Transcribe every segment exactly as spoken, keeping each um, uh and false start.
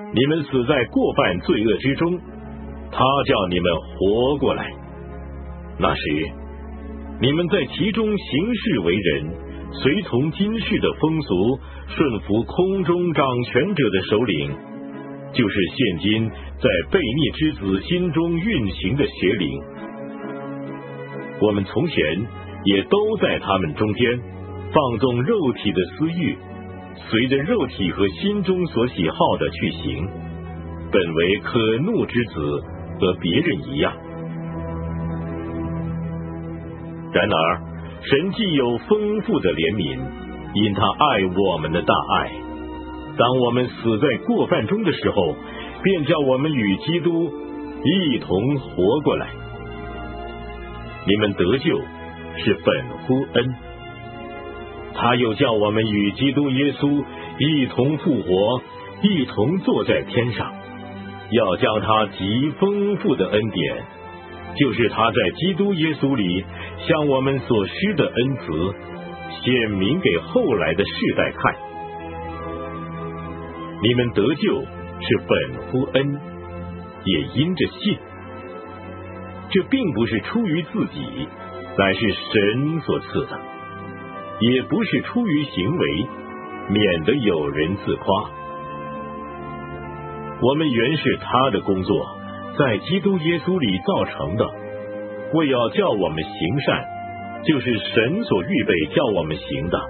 你们死在过犯罪恶之中，他叫你们活过来。那时你们在其中行事为人，随从今世的风俗，顺服空中掌权者的首领，就是现今在悖逆之子心中运行的邪灵。我们从前也都在他们中间放纵肉体的私欲，随着肉体和心中所喜好的去行，本为可怒之子，和别人一样。然而神既有丰富的怜悯，因他爱我们的大爱，当我们死在过犯中的时候，便叫我们与基督一同活过来。你们得救是本乎恩，他又叫我们与基督耶稣一同复活，一同坐在天上，要将他极丰富的恩典，就是他在基督耶稣里向我们所施的恩慈，显明给后来的世代看。你们得救是本乎恩，也因着信。这并不是出于自己，乃是神所赐的；也不是出于行为，免得有人自夸。我们原是他的工作，在基督耶稣里造成的，为要叫我们行善，就是神所预备叫我们行的。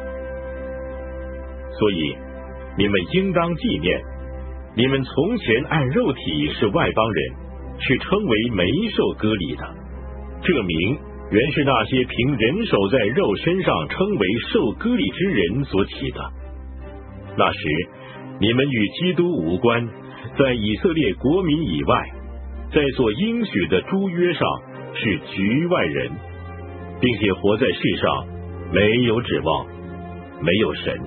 所以你们应当纪念，你们从前按肉体是外邦人，是称为没受割礼的，这名原是那些凭人手在肉身上称为受割礼之人所起的。那时你们与基督无关，在以色列国民以外，在所应许的诸约上是局外人，并且活在世上没有指望，没有神。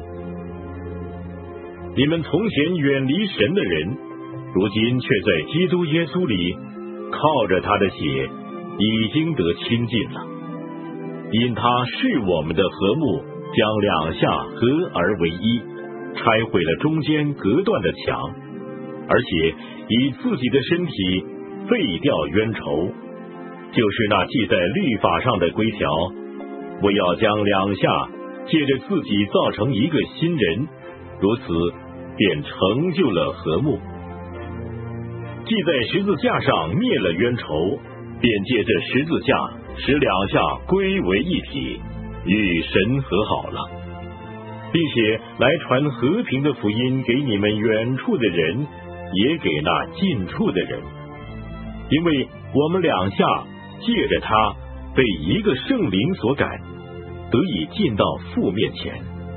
你们从前远离神的人，如今却在基督耶稣里靠着他的血已经得亲近了，因他是我们的和睦，将两下合而为一，拆毁了中间隔断的墙，而且以自己的身体废掉冤仇，就是那记在律法上的规条，为要将两下借着自己造成一个新人，如此便成就了和睦。既在十字架上灭了冤仇，便借着十字架使两下归为一体，与神和好了，并且来传和平的福音给你们远处的人，也给那近处的人。因为我们两下借着他被一个圣灵所感，得以进到父面前。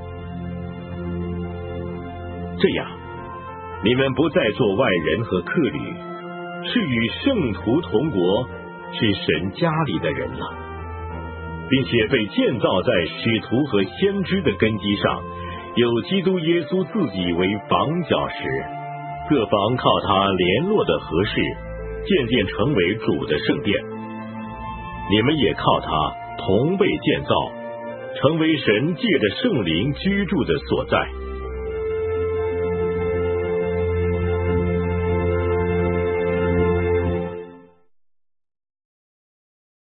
这样你们不再做外人和客旅，是与圣徒同国，是神家里的人了，并且被建造在使徒和先知的根基上，有基督耶稣自己为房角石，各房靠他联络的合适，渐渐成为主的圣殿。你们也靠他同被建造，成为神借着圣灵居住的所在。